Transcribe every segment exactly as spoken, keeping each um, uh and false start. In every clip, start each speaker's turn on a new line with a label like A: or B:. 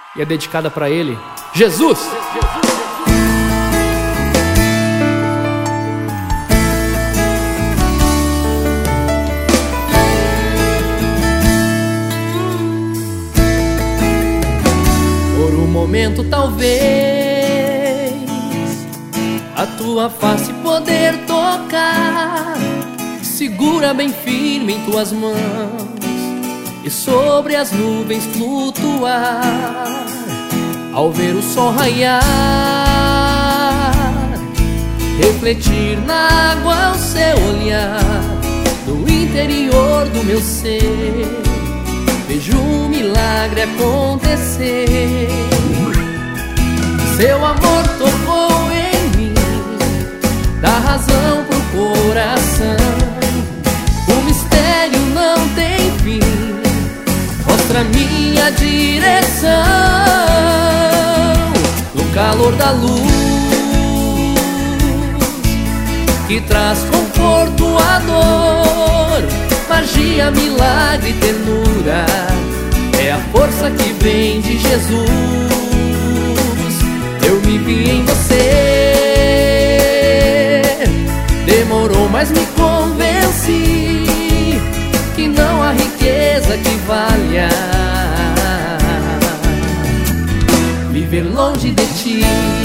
A: e é dedicada para ele, Jesus! Por um momento talvez a tua face poder tocar, segura bem firme em tuas mãos e sobre as nuvens flutuar. Ao ver o sol raiar, refletir na água o seu olhar, no interior do meu ser vejo um milagre acontecer. Seu amor tocou em mim, dá razão pro coração. O mistério não tem fim, mostra minha direção. No calor da luz que traz conforto à dor, magia, milagre, ternura, é a força que vem de Jesus. Eu me vi em você, demorou, mas me convenci que não há riqueza que valha viver longe de ti.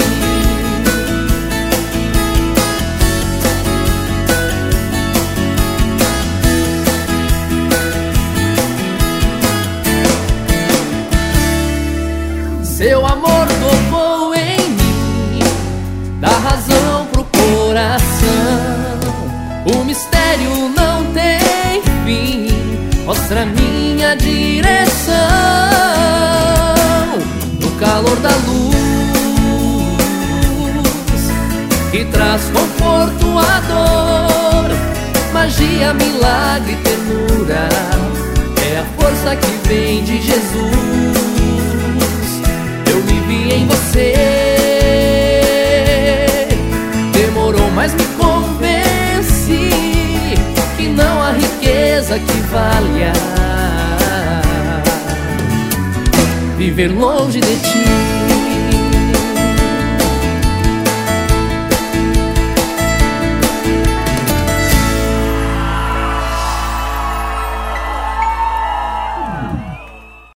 A: Seu amor tocou em mim, dá razão pro coração. O mistério não tem fim, mostra minha direção. No calor da luz que traz conforto à dor, magia, milagre, ternura, é a força que vem de Jesus. Eu me vi em você, demorou, mas me convenci que não há riqueza que valha viver longe de ti.